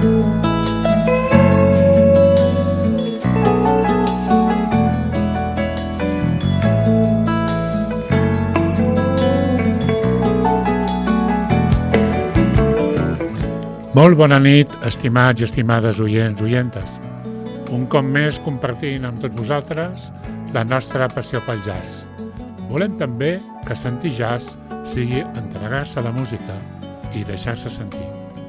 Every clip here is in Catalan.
Molt bona nit, estimats i estimades oients, oientes. Un cop més compartint amb tots vosaltres la nostra passió pel jazz. Volem també que sentir jazz sigui entregar-se a la música i deixar-se sentir.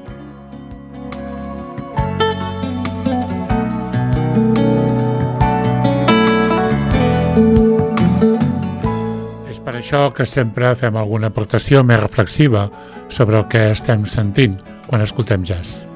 És per això que sempre fem alguna aportació més reflexiva sobre el que estem sentint quan escoltem jazz.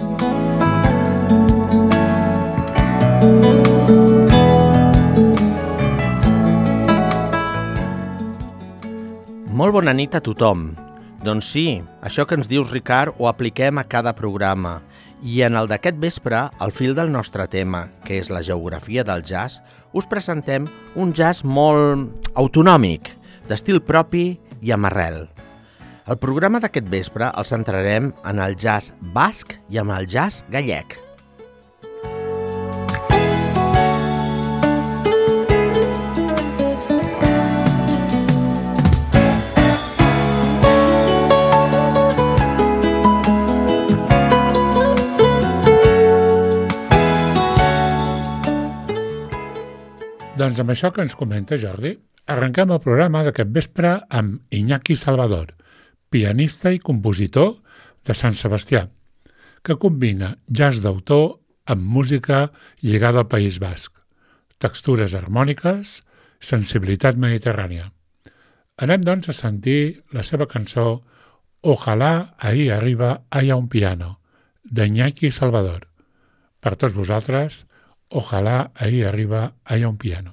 Molt bona nit a tothom. Doncs sí, això que ens dius, Ricard, ho apliquem a cada programa. I en el d'aquest vespre, al fil del nostre tema, que és la geografia del jazz, us presentem un jazz molt autonòmic, d'estil propi i amb arrel. El programa d'aquest vespre el centrarem en el jazz basc i en el jazz gallec. Doncs amb això que ens comenta Jordi, arrenquem el programa d'aquest vespre amb Iñaki Salvador, pianista i compositor de Sant Sebastià, que combina jazz d'autor amb música lligada al País Basc, textures harmòniques, sensibilitat mediterrània. Anem, doncs, a sentir la seva cançó Ojalá ahí arriba haya un piano, d'Iñaki Salvador. Per tots vosaltres, Ojalá ahí arriba haya un piano.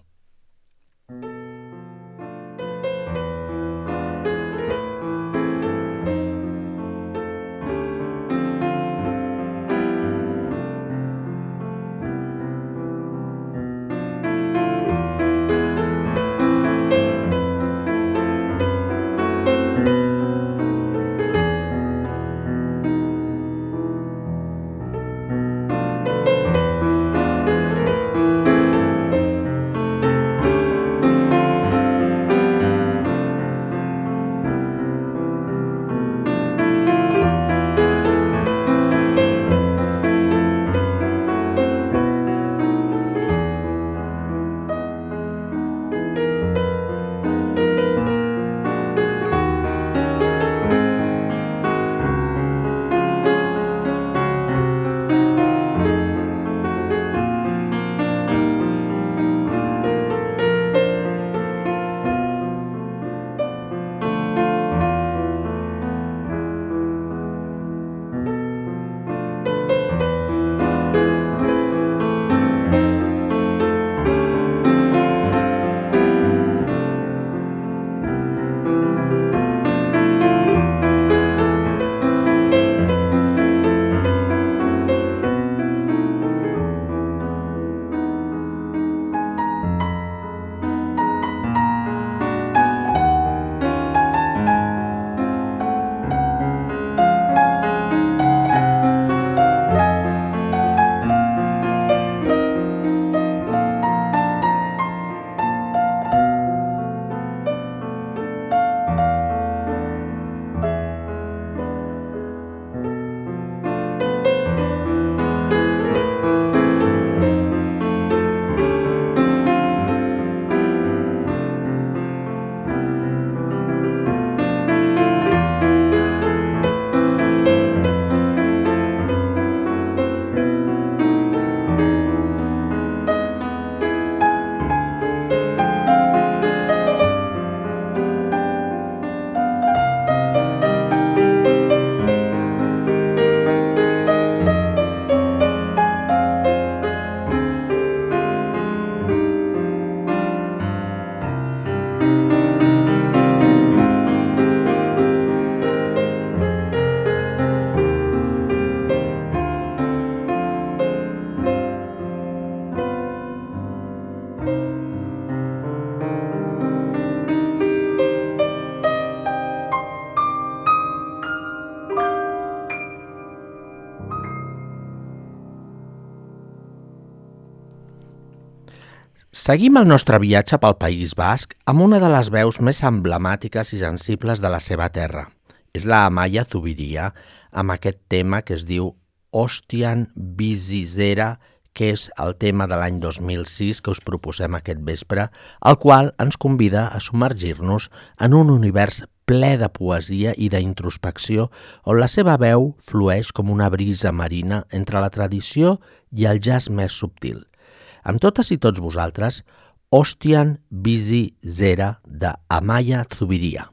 Seguim el nostre viatge pel País Basc amb una de les veus més emblemàtiques i sensibles de la seva terra. És la Amaia Zubiria, amb aquest tema que es diu Ostian Bizizera, que és el tema de l'any 2006 que us proposem aquest vespre, el qual ens convida a submergir-nos en un univers ple de poesia i d'introspecció on la seva veu flueix com una brisa marina entre la tradició i el jazz més subtil. Amb totes i tots vosaltres, Ostian Bizizera de Amaia Zubiria.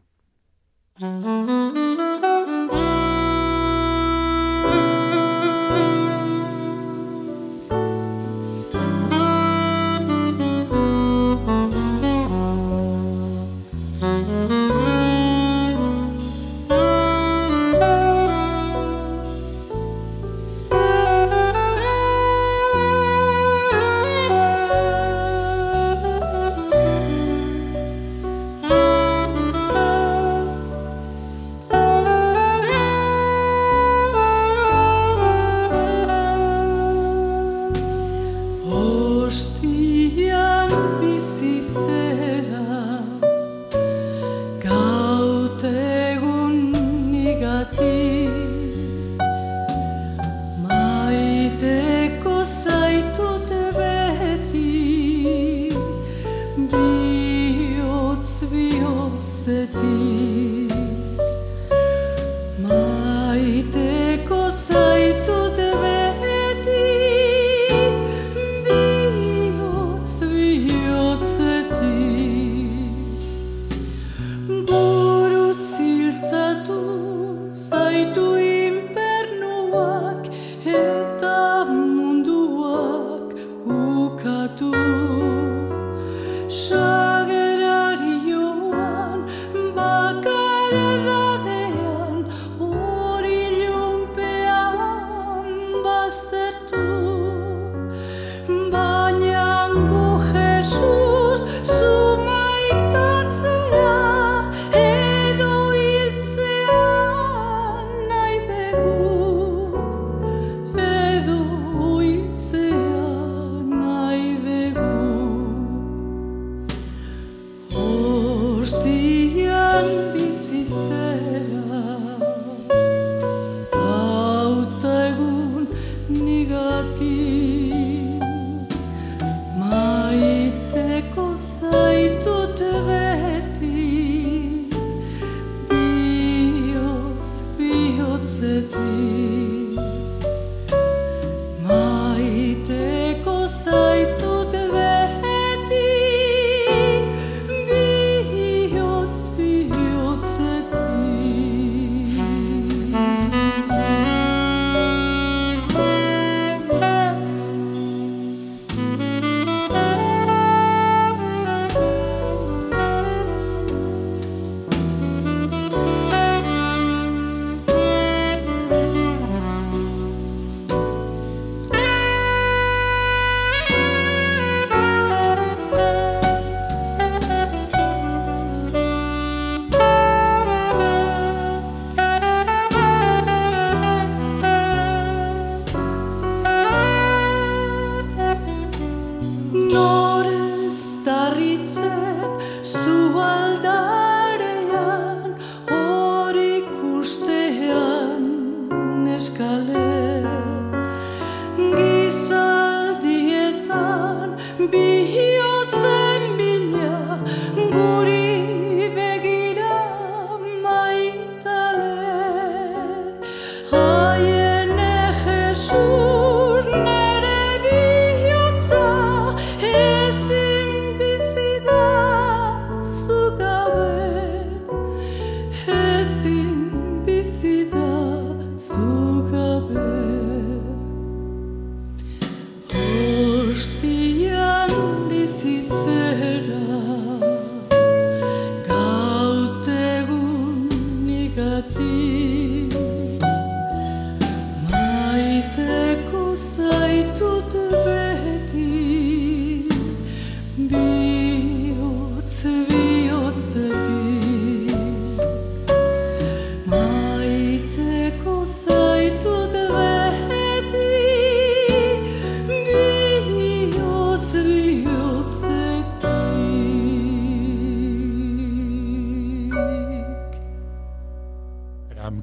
Ni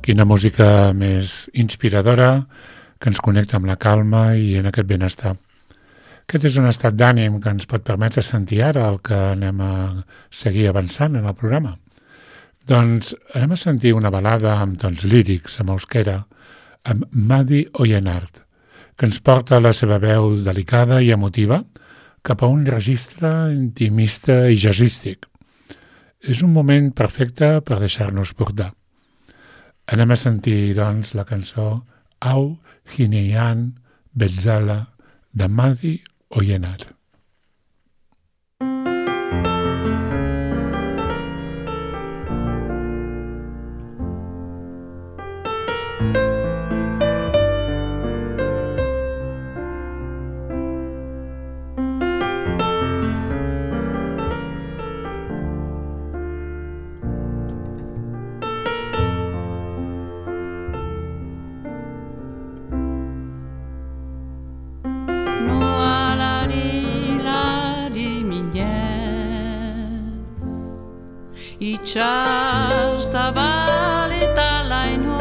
Quina música més inspiradora, que ens connecta amb la calma i en aquest benestar. Aquest és un estat d'ànim que ens pot permetre sentir ara el que anem a seguir avançant en el programa. Doncs anem a sentir una balada amb tons lírics, amb euskera, amb Madi Oyenart, que ens porta la seva veu delicada i emotiva cap a un registre intimista i jazzístic. És un moment perfecte per deixar-nos portar. Anem a sentir, doncs, la cançó Au Hineyan Betzala de Madi Oyenart. Itxar zabal eta laino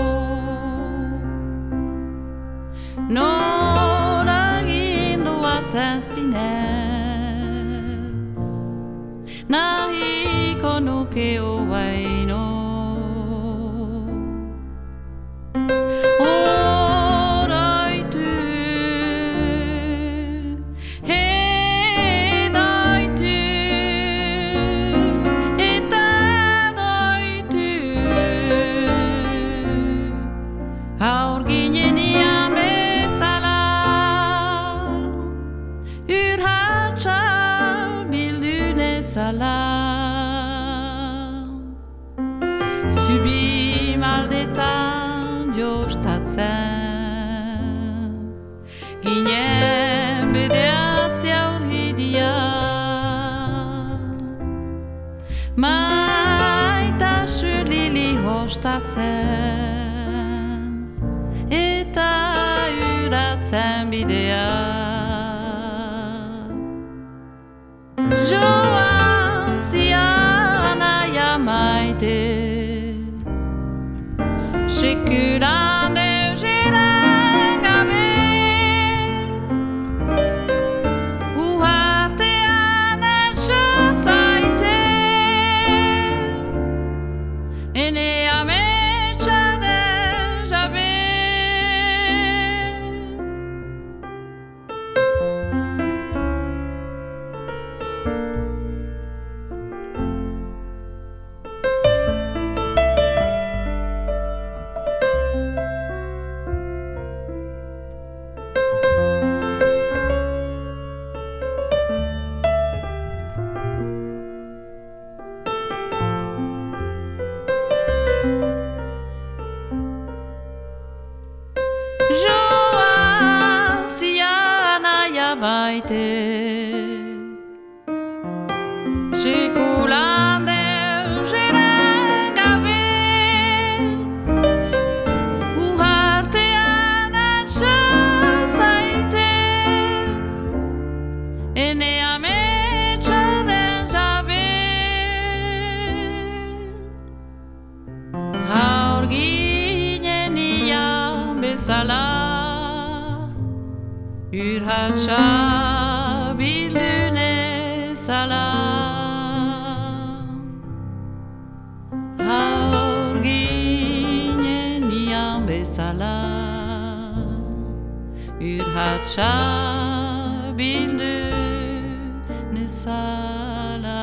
nora gindua zen zinez nahiko nuke obaino Subim aldetan jostatzen ginen bederatzi aurridia maitasun lili hostatzen eta uratzen bidea joan zian aia maite Sekuran deuseran gabe Uhartean altsa zaite Ene ametxaren jabe Sekulan deuseran gabe Uhartean altsa zaite Ene ametxaren jabe Haur ginen ian bezala Urhatsa bildune zala Haur ginen ian bezala Urhatsa bildune zala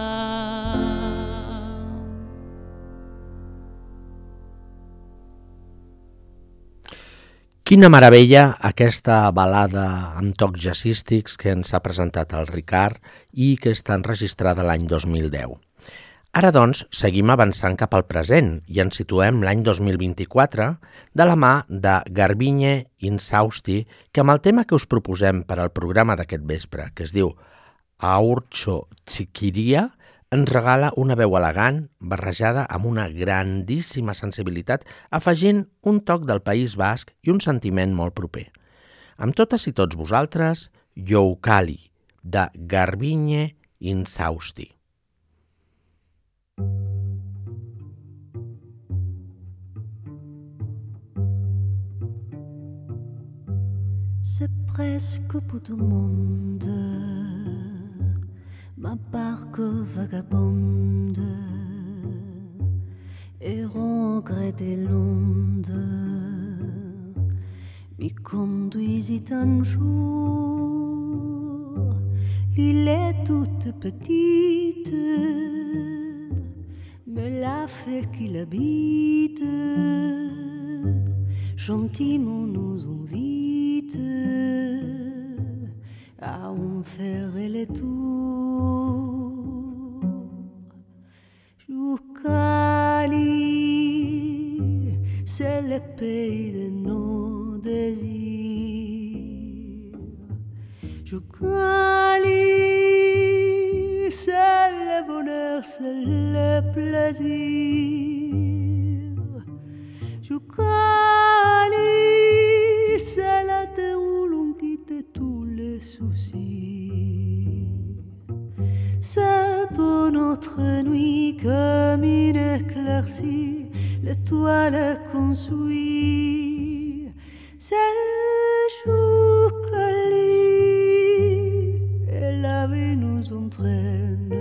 Quina meravella aquesta balada amb tocs jazzístics que ens ha presentat el Ricard i que està enregistrada l'any 2010. Ara, doncs, seguim avançant cap al present i ens situem l'any 2024 de la mà de Garbiñe Insausti, que amb el tema que us proposem per al programa d'aquest vespre, que es diu Ahurtxo Txikiria, ens regala una veu elegant barrejada amb una grandíssima sensibilitat, afegint un toc del País Basc i un sentiment molt proper. Amb totes i tots vosaltres, Youkali, de Garbiñe Insausti. C'est presque pour tout le monde, ma barque vagabonde, et regrette l'onde, m'y conduisit un jour. L'île est toute petite, mais la fée qui l'habite, gentiment nous invite à en faire les tours. Joucali, c'est le pays de nos désirs. Joucali, c'est le bonheur, c'est le plaisir. Joucali, c'est la terre où l'on quitte tous les soucis. C'est dans notre nuit comme une éclaircie, l'étoile qu'on suit. C'est Joucali, et la vie nous entraîne,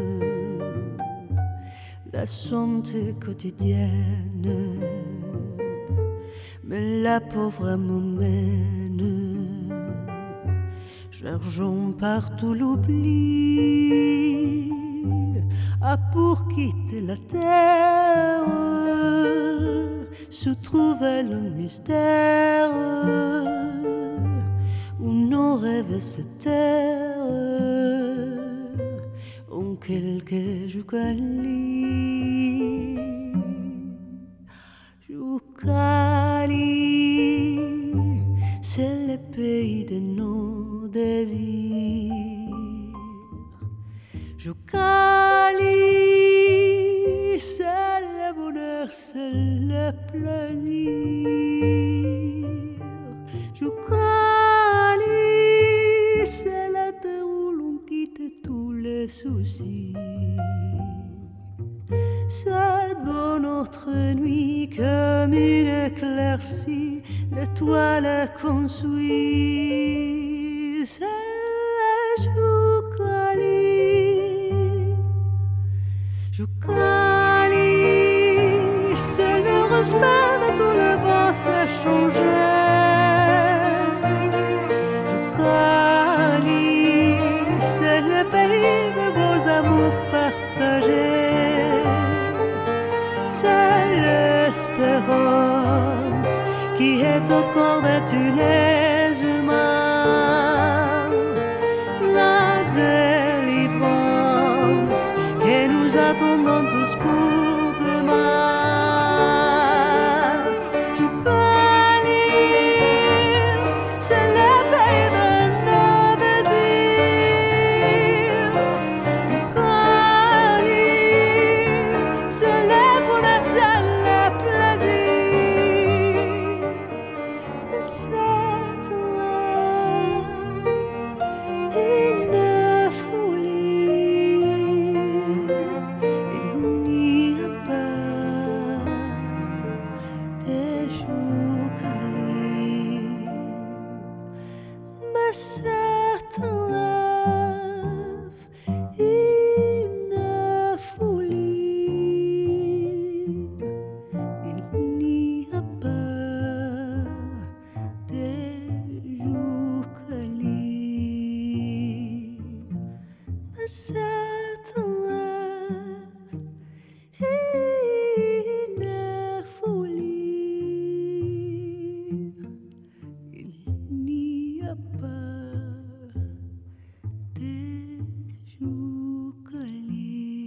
la santé quotidienne. Mais la pauvre m'emmène, cherchons partout l'oubli, pour quitter la terre, se trouvait le mystère, où nos rêves se terrent, en quelques Joucali. Joucali, c'est le pays de nos désirs. Joucali, c'est le bonheur, c'est le plaisir. Joucali, c'est la terre où l'on quitte tous les soucis. C'est dans notre nuit comme une éclaircie, l'étoile qu'on suit. C'est Joucali, Joucali, c'est le respect de tout le vent s'est changé. Joucali, c'est le pays de vos amours partagés. C'est l'espérance qui est au corps de tous les humains, la délivrance que nous attendons tous pour demain. Joucali, c'est le pays de nos désirs. Joucali, c'est le bonheur, c'est le plaisir. Et cette une folie, il n'y a pas de Joucali, mais c'est une folie, il n'y a pas de Joucali, mais c'est une folie, il n'y a pas de Joucali.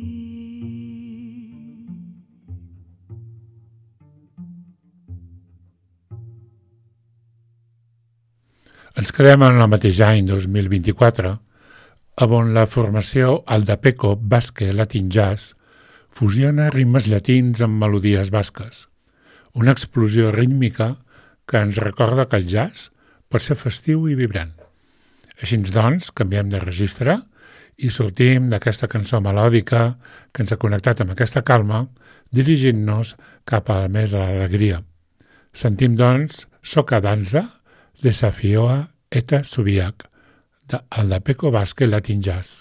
Ens quedem en el mateix any 2024, on la formació Aldapeco Basque Latin Jazz fusiona ritmes llatins amb melodies basques, una explosió rítmica que ens recorda que el jazz pot ser festiu i vibrant. Així doncs, canviem de registre i sortim d'aquesta cançó melòdica que ens ha connectat amb aquesta calma, dirigint-nos cap a més a l'alegria. Sentim, doncs, Soca Danza, Desafioa Eta Zubiak, el de Peco Vázquez Latin Jazz.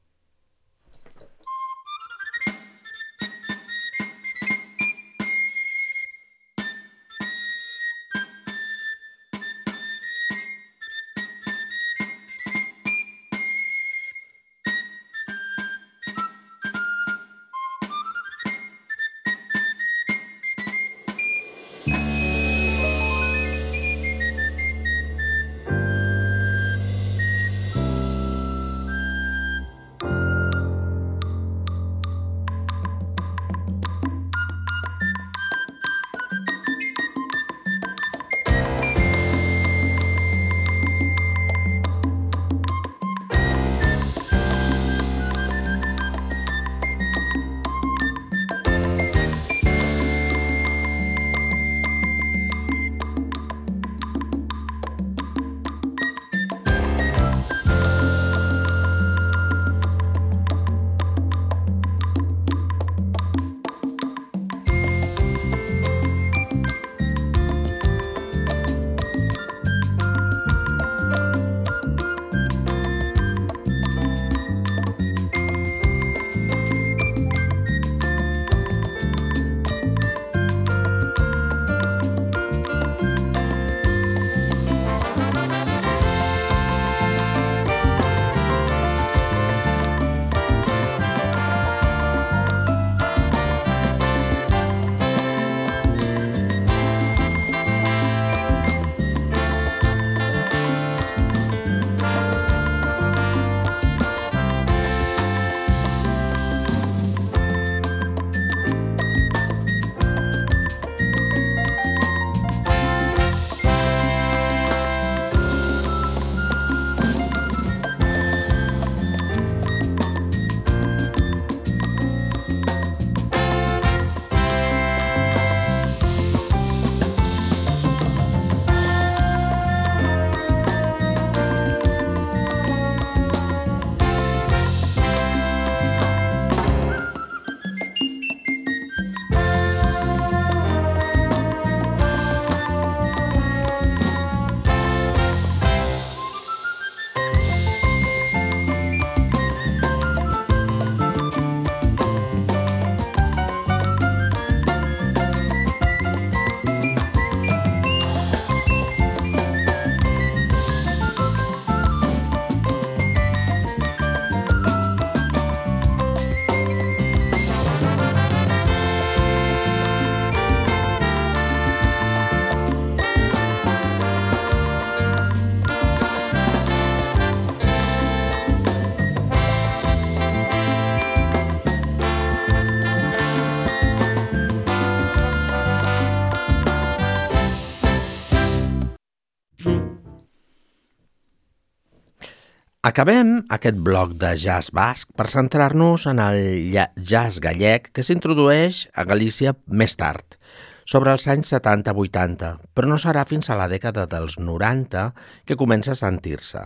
Acabem aquest bloc de jazz basc per centrar-nos en el jazz gallec que s'introdueix a Galícia més tard, sobre els anys 70-80, però no serà fins a la dècada dels 90 que comença a sentir-se.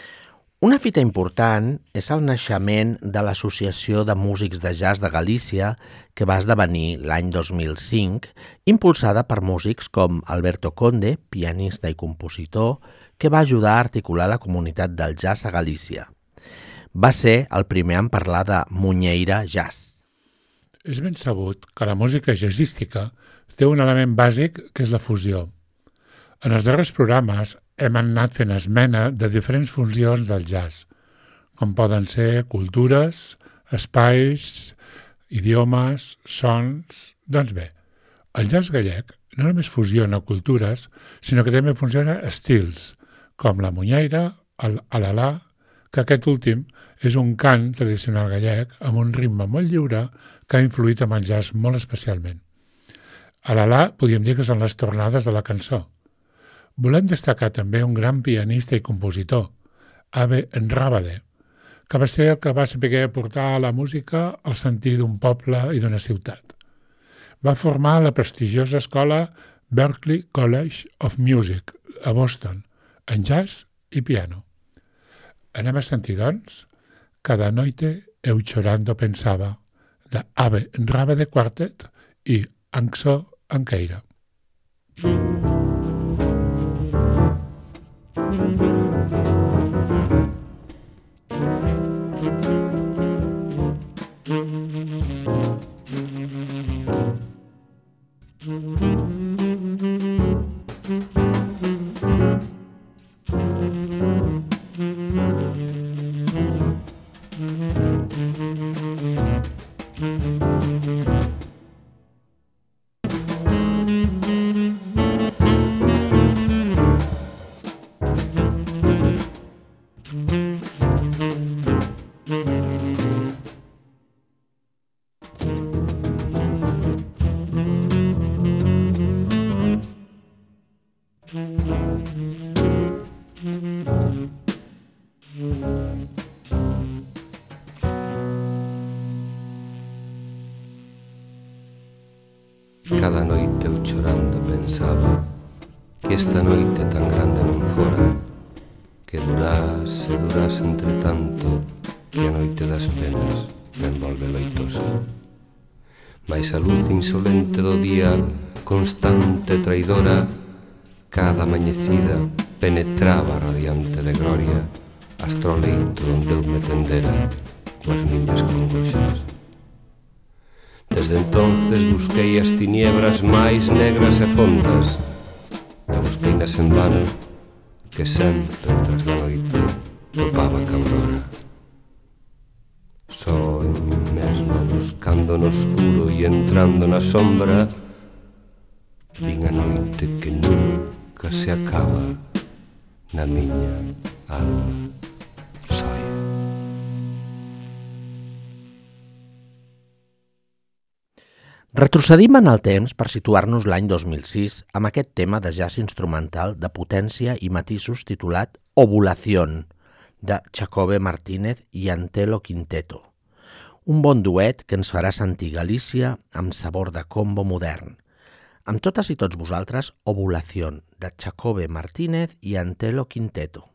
Una fita important és el naixement de l'Associació de Músics de Jazz de Galícia, que va esdevenir l'any 2005, impulsada per músics com Alberto Conde, pianista i compositor, que va ajudar a articular la comunitat del jazz a Galícia. Va ser el primer en parlar de Munyeira Jazz. És ben sabut que la música jazzística té un element bàsic que és la fusió. En els darrers programes hem anat fent esmena de diferents funcions del jazz, com poden ser cultures, espais, idiomes, sons... Doncs bé, el jazz gallec no només fusiona cultures, sinó que també funciona estils, com la munyeira, el alalà, que aquest últim és un cant tradicional gallec amb un ritme molt lliure que ha influït en el jazz molt especialment. Alalà podríem dir que són les tornades de la cançó. Volem destacar també un gran pianista i compositor, Ave Enrábade, que va ser el que va saber aportar a la música el sentit d'un poble i d'una ciutat. Va formar la prestigiosa escola Berklee College of Music a Boston, en jazz i piano. Anem a sentir, doncs, Cada noite eu chorando pensaba, de Ave Enrábade Quartet i Anxo Anqueira. Cada noite eu chorando pensaba que esta noite tan grande non fora, que durase e durase entre tanto, que a noite das penas me envolve loitosa. Mais a luz insolente do día, constante e traidora, cada amanhecida penetraba radiante de gloria astro leito onde eu me tendera coas miñas congoxas. Desde entonces busquei as tiniebras máis negras e fondas, e busqueinas en vano, que sempre tras da noite topaba ca aurora. Só en mí mesmo, buscando no oscuro e entrando na sombra, vin a noite que nunca se acaba na miña alma soia. Retrocedim en el temps per situar-nos l'any 2006 amb aquest tema de jazz instrumental de potència i matisos titulat Ovulación, de Jacobe Martínez i Antelo Quinteto. Un bon duet que ens farà sentir Galícia amb sabor de combo modern. Amb totes i tots vosaltres, Ovulación, de Jacobe Martínez i Antelo Quinteto.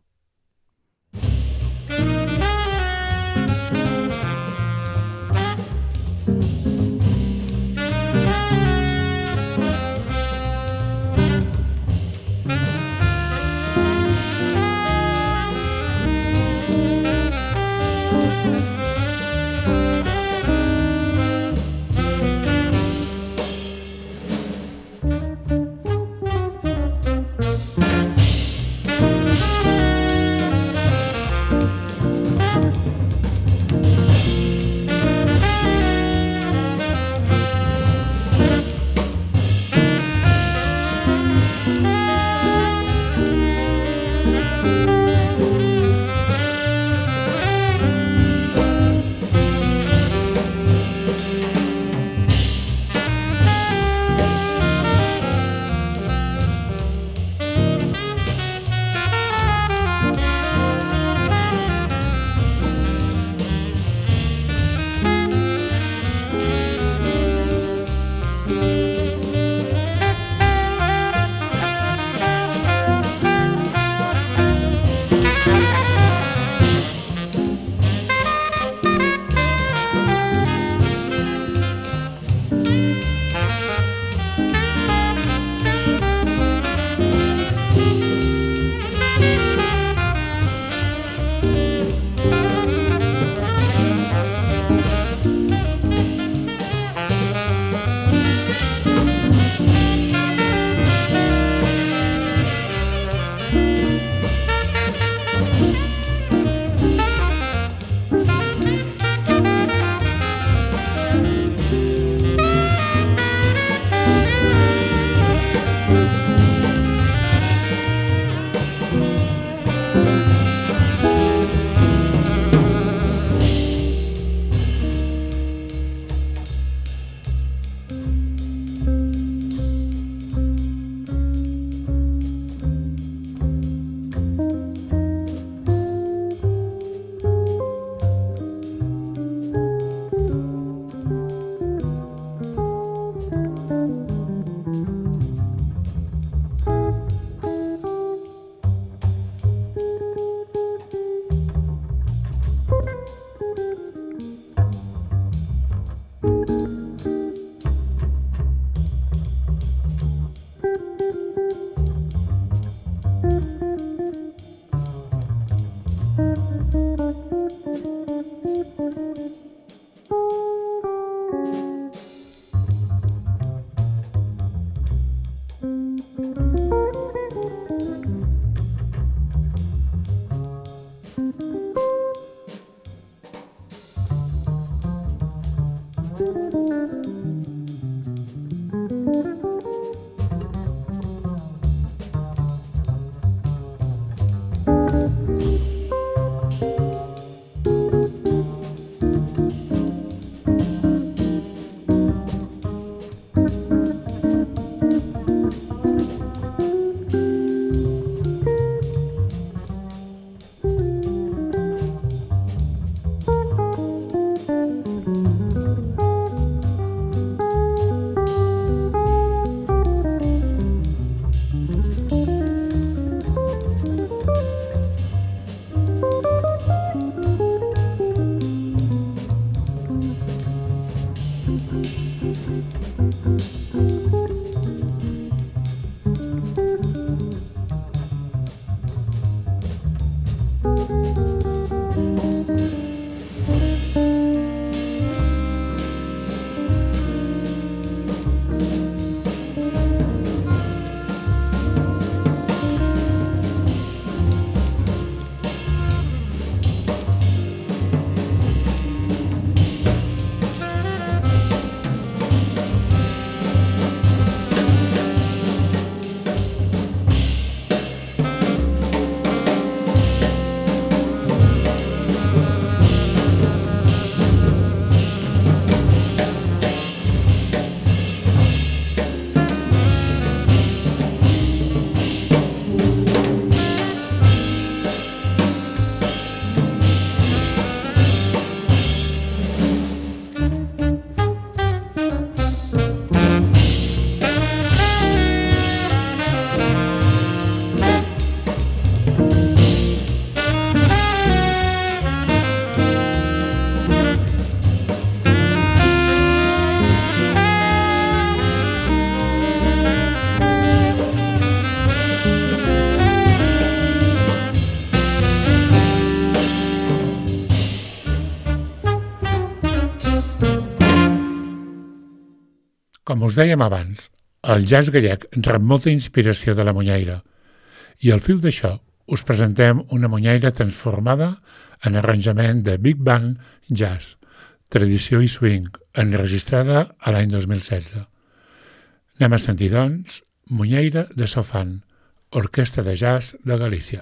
Com us dèiem abans, el jazz gallec rep molta inspiració de la munyaire i al fil d'això us presentem una munyaire transformada en arranjament de Big Band Jazz, tradició i swing, enregistrada a l'any 2016. Anem a sentir, doncs, Munyaire de Sofan, Orquestra de Jazz de Galícia.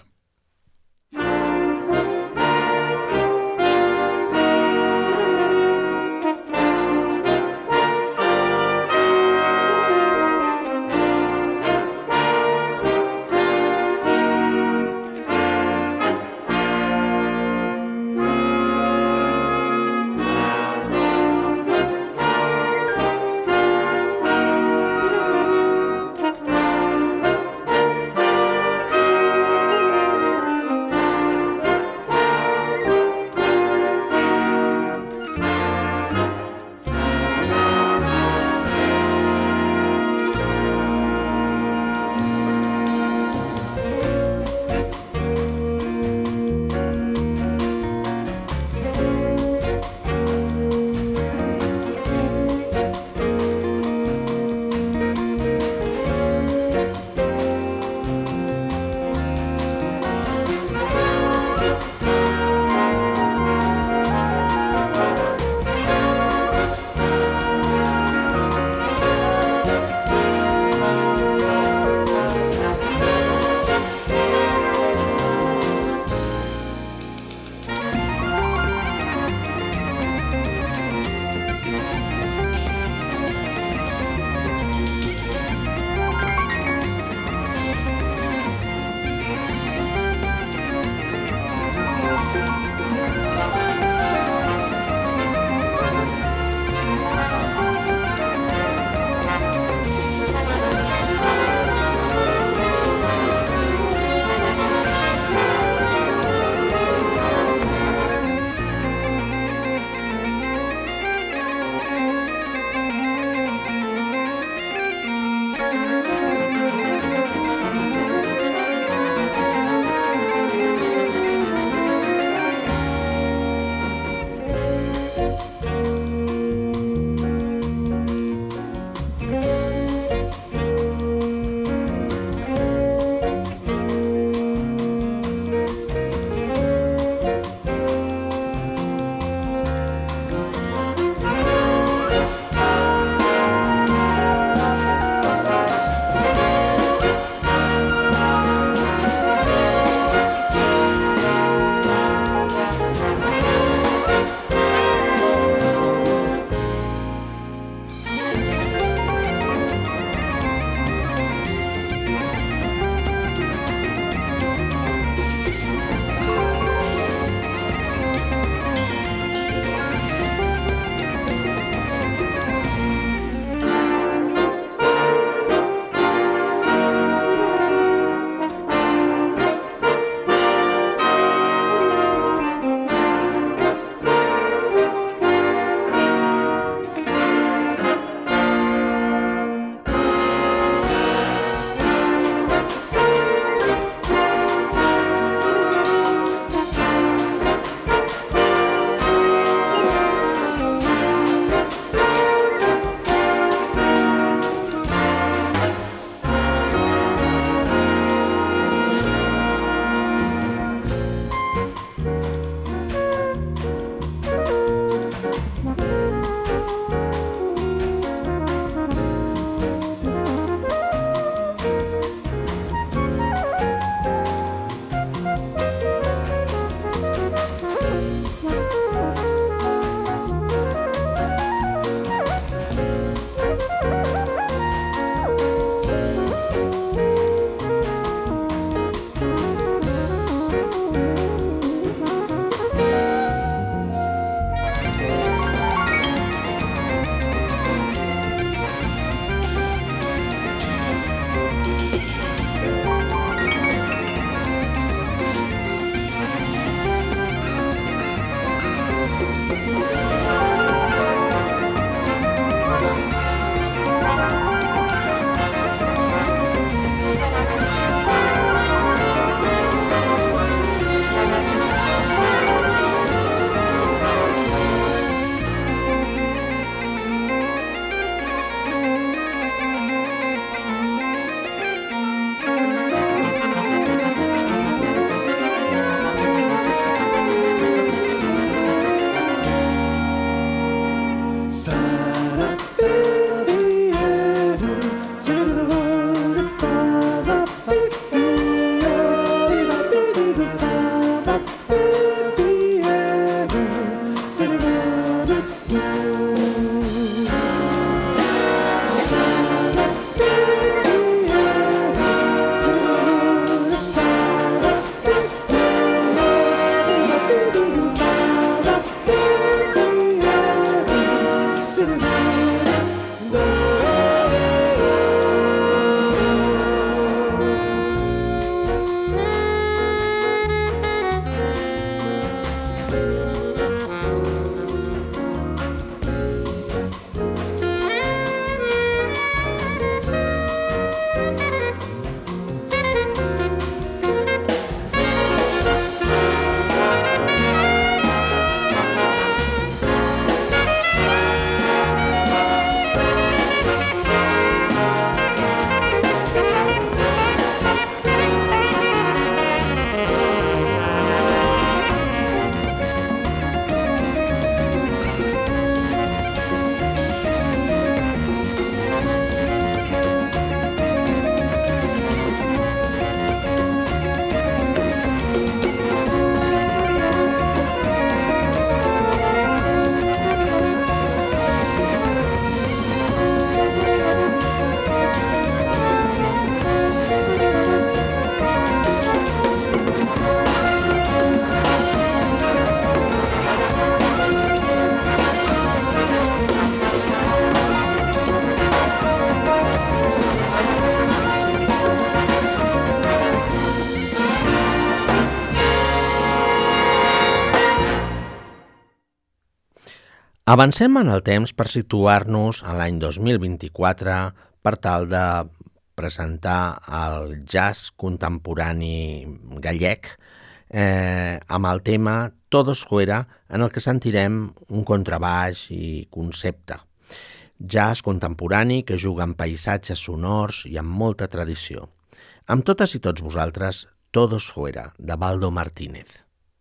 Avancem en el temps per situar-nos en l'any 2024 per tal de presentar el jazz contemporani gallec amb el tema Todos Fuera, en el que sentirem un contrabaix i concepte. Jazz contemporani que juga amb paisatges sonors i amb molta tradició. Amb totes i tots vosaltres, Todos Fuera, de Baldo Martínez.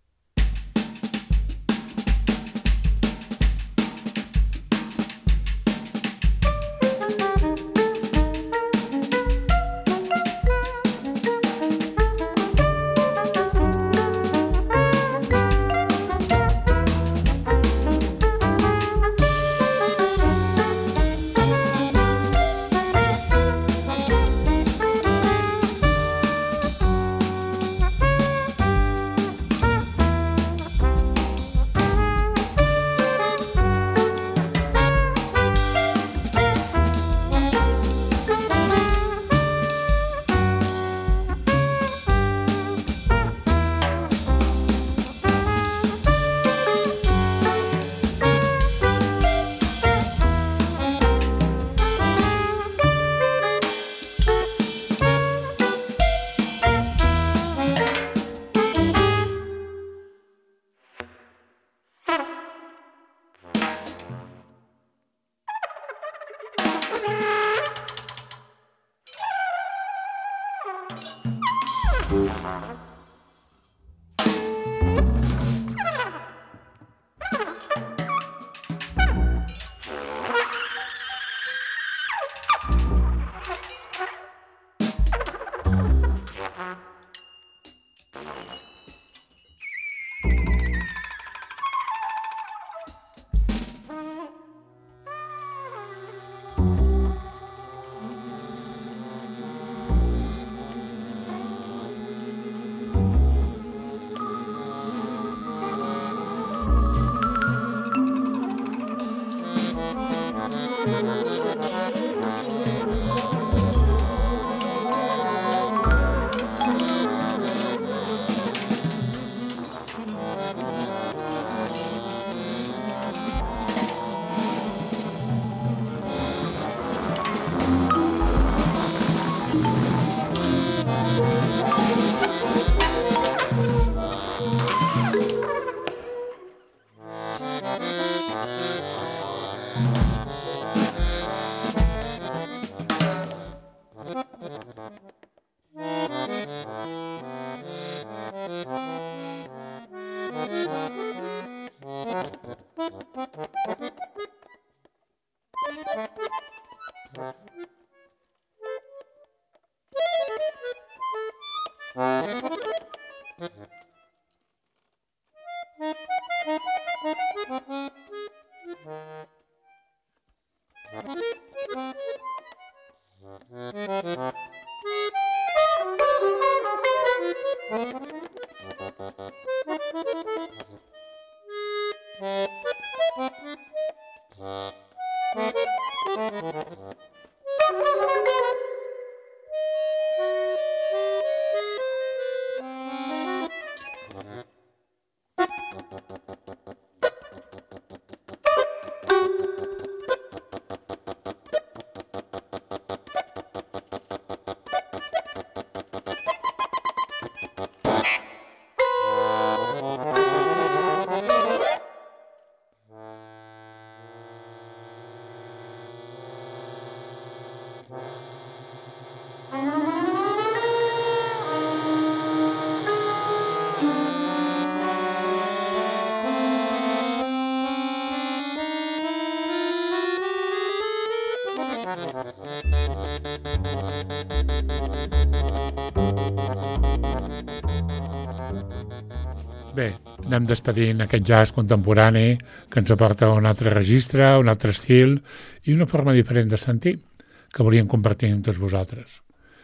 Bé, anem despedint aquest jazz contemporani que ens aporta un altre registre, un altre estil i una forma diferent de sentir que volíem compartir amb tots vosaltres.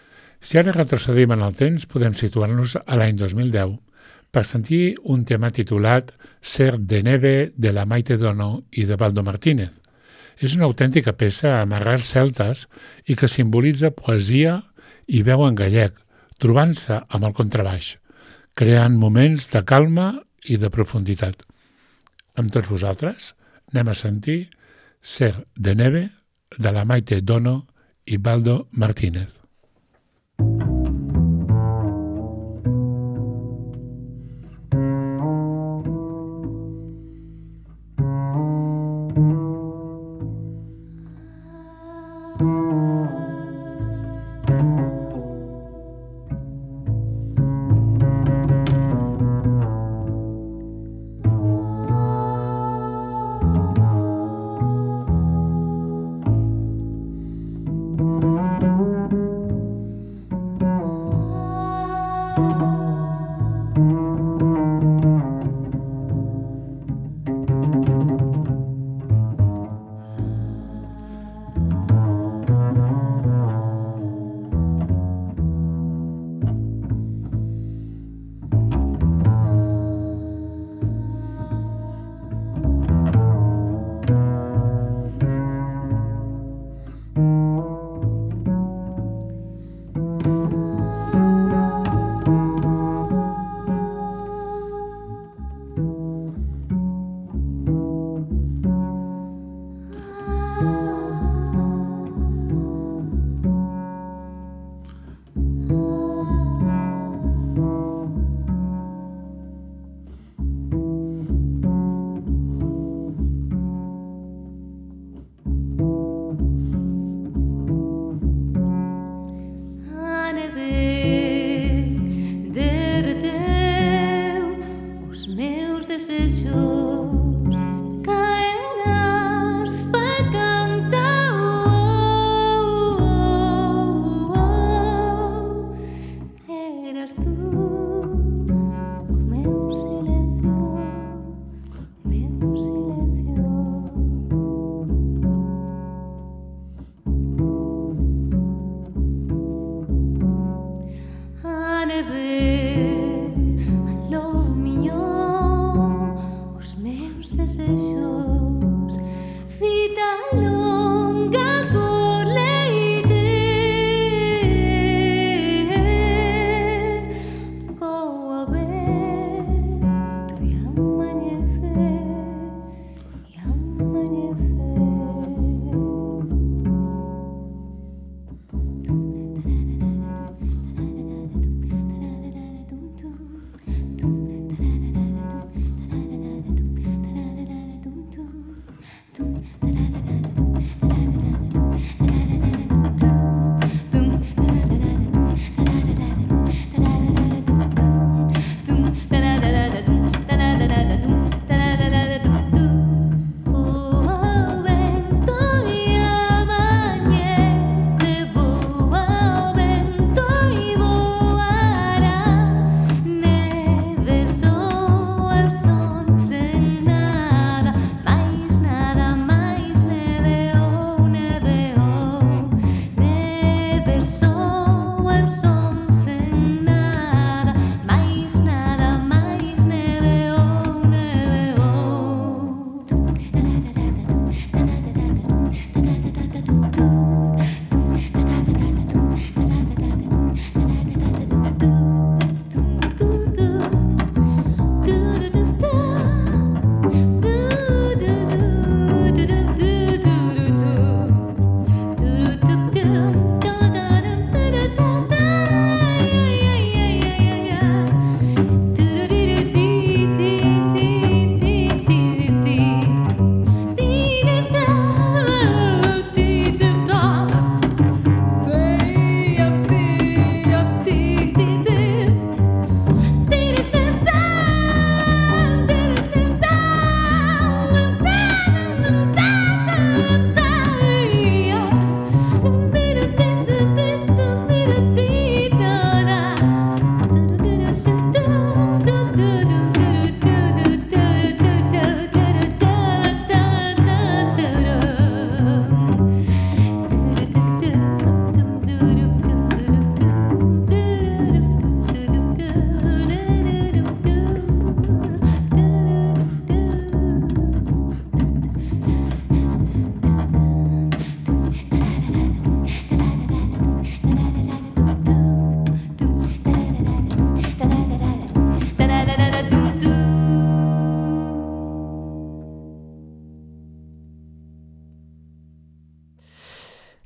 Si ara retrocedim en el temps, podem situar-nos a l'any 2010 per sentir un tema titulat Ser de neve de la Maite Dono i de Baldo Martínez. És una autèntica peça amb arrels celtes i que simbolitza poesia i veu en gallec, trobant-se amb el contrabaix, creant moments de calma i de profunditat. Amb tots vosaltres, anem a sentir Ser de Neve, de la Maite Dono i Baldo Martínez.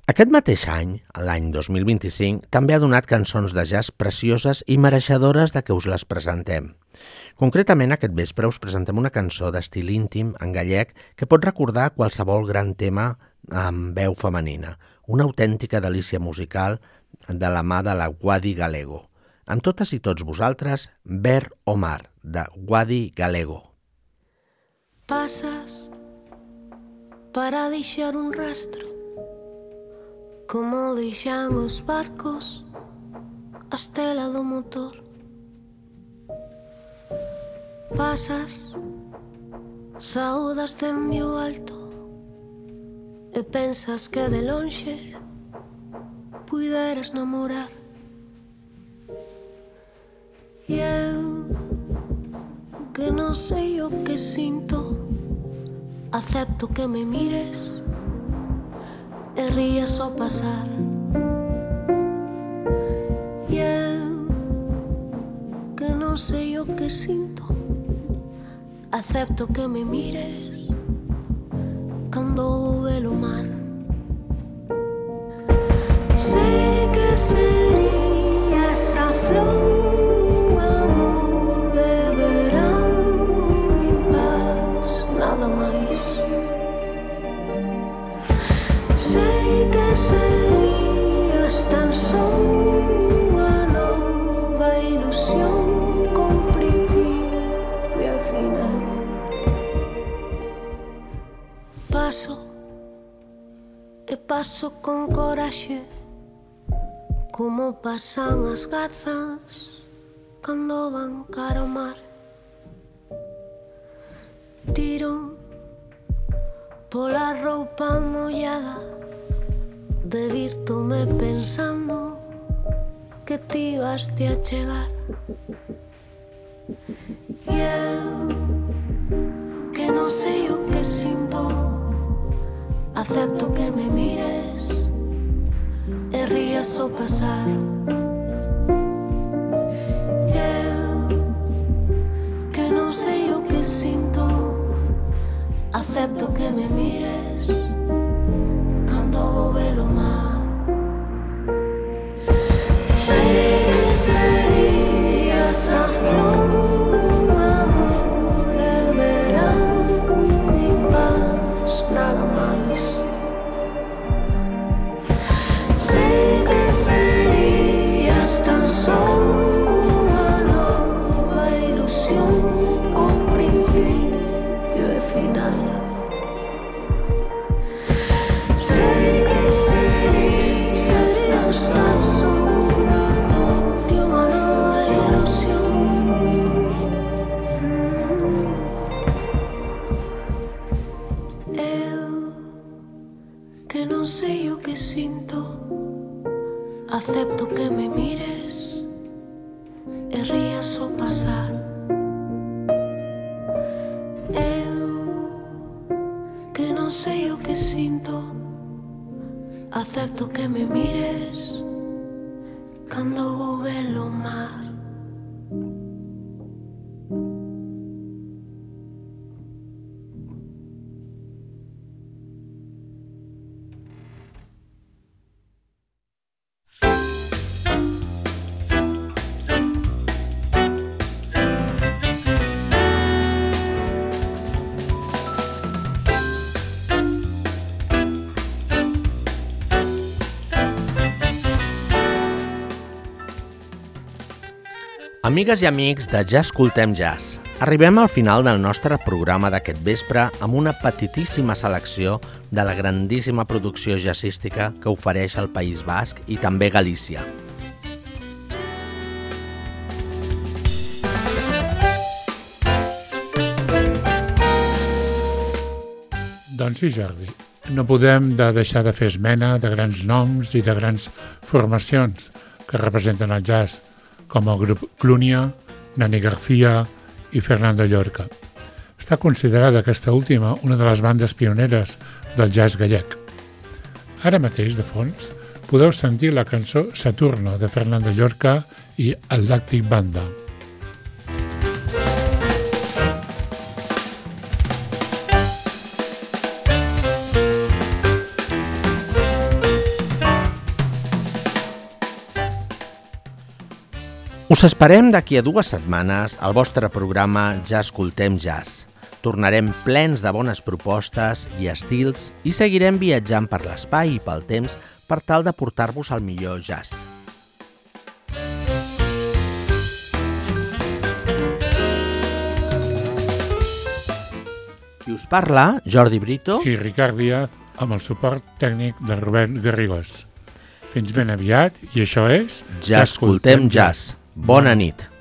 Aquest mateix any, l'any 2025, també ha donat cançons de jazz precioses i mereixedores de que us les presentem. Concretament, aquest vespre us presentem una cançó d'estil íntim en gallec que pot recordar qualsevol gran tema amb veu femenina, una autèntica delícia musical de la mà de la Wadi Galego. Amb totes i tots vosaltres, Ver o Mar, de Wadi Galego. Pasas para deixar un rastro, como deixan os barcos a estela do motor. Pasas, saudas dende o alto e pensas que de lonxe puideras namorar. E eu, que non sei o que sinto, acepto que me mires e rías ao pasar. E eu, que non sei o que sinto, acepto que me mires cando vou ver o mar. Sei que sería esa flor, un amor de verano en paz, nada máis. Sei que serías tan só unha nova ilusión con principio e final. Paso e paso con coraxe, como pasan as gazas cando van cara ao mar. Tiro pola roupa mollada, devírtome pensando que ti ibaste a chegar. E eu, que non sei o que sinto, acepto que me mires e rías ao pasar. Eu, que non sei o que sinto, acepto que me mires cando vou ver o mar. Sei que sería esa flor, un amor de verano en paz, nada máis. Sei que serías tan só unha nova ilusión con principio e final. Sei que serías tan só de unha nova ilusión. Eu, que non sei o que sinto, acepto que me mires e rías ao pasar. Eu, que non sei o que sinto, acepto que me mires cando vou ver o mar. Amigues i amics de Ja Escoltem Jazz, arribem al final del nostre programa d'aquest vespre amb una petitíssima selecció de la grandíssima producció jazzística que ofereix el País Basc i també Galícia. Doncs sí, Jordi, no podem deixar de fer esmena de grans noms i de grans formacions que representen el jazz, com el grup Clunia, Nani García i Fernando Llorca. Està considerada aquesta última una de les bandes pioneres del jazz gallec. Ara mateix, de fons, podeu sentir la cançó Saturno de Fernando Llorca i el Làctic Banda. Us esperem d'aquí a 2 setmanes al vostre programa Ja escoltem jazz. Tornarem plens de bones propostes i estils i seguirem viatjant per l'espai i pel temps per tal de portar-vos el millor jazz. Qui us parla, Jordi Brito I Ricard Díaz, amb el suport tècnic de Rubén Garrigós. Fins ben aviat, i això és... Ja escoltem jazz. Bona nit.